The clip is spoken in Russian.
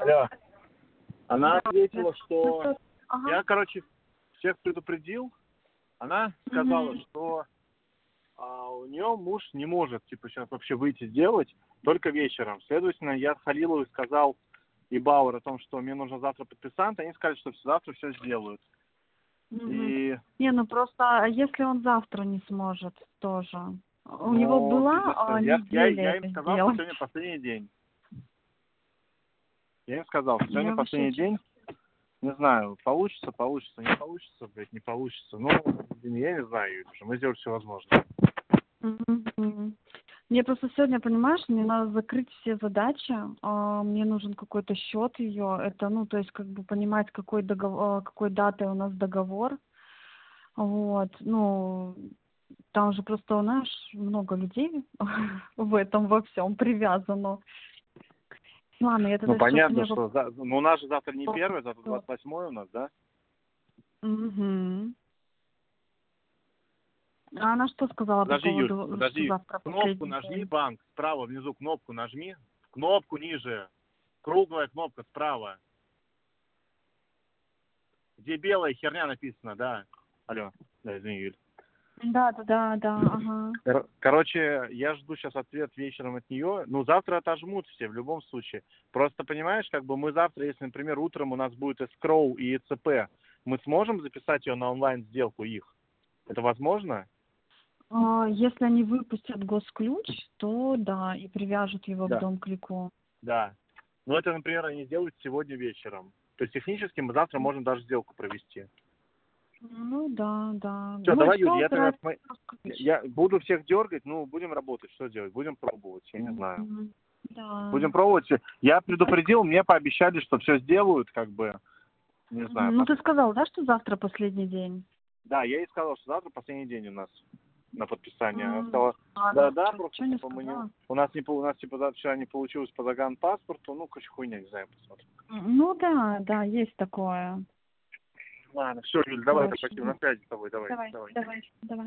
Алло. Она ответила, что Ага. я, короче, всех предупредил. Она сказала, что у нее муж не может, типа, сейчас вообще выйти сделать, только вечером. Следовательно, я Халилову сказал и Бауэр о том, что мне нужно завтра подписант. Они сказали, что завтра все сделают. И... Не, ну просто, а если он завтра не сможет тоже? У Ну, него была я неделя им это сказал, что сделать. сегодня последний день. Я им сказал, что сегодня Я вообще... последний день. Не знаю, получится, не получится, блядь, не получится. Ну, я не знаю, Юль, что мы сделаем все возможное. Мне просто сегодня, понимаешь, мне надо закрыть все задачи, мне нужен какой-то счет ее, это, ну, то есть, как бы понимать, какой договор, какой датой у нас договор, вот, ну, там же просто, знаешь, много людей в этом во всем привязано. Ладно, я Ну, тогда сейчас у понятно, нее что... Ну, у нас же завтра не первый, завтра 28-й у нас, да? А она что сказала по Подожди, Юль, поводу, что подожди. завтра Кнопку последний нажми, день? банк, справа внизу кнопку нажми. Кнопку ниже. Круглая кнопка справа. Где белая херня написана, да. Алло. Да, извини, Юль. Да, ага. Короче, я жду сейчас ответ вечером от нее. Ну, завтра отожмут все в любом случае. Просто, понимаешь, как бы мы завтра, если, например, утром у нас будет эскроу и ЕЦП, мы сможем записать ее на онлайн-сделку их? Это возможно? Если они выпустят госключ, то да, и привяжут его к Да. дом-клику. Да. Ну, это, например, они сделают сегодня вечером. То есть технически мы завтра можем даже сделку провести. Ну да. Все, Ну, давай, Юль, что я тогда упирается в госключ? я буду всех дергать, ну, будем работать. Что делать? Будем пробовать, я не знаю. Да. Будем пробовать. Я предупредил, мне пообещали, что все сделают, как бы, не знаю. Ну, ты сказал, да, что завтра последний день? Да, я ей сказал, что завтра последний день у нас на подписание. Она сказала, Ладно, просто что не типа мы не... сказала? У нас типа вчера не получилось по загранпаспорту, ну, короче, хуйня, не знаю, посмотрим. Ну да, есть такое. Ладно, все, Юль, давай, Короче, спасибо, на связи с тобой, давай. давай.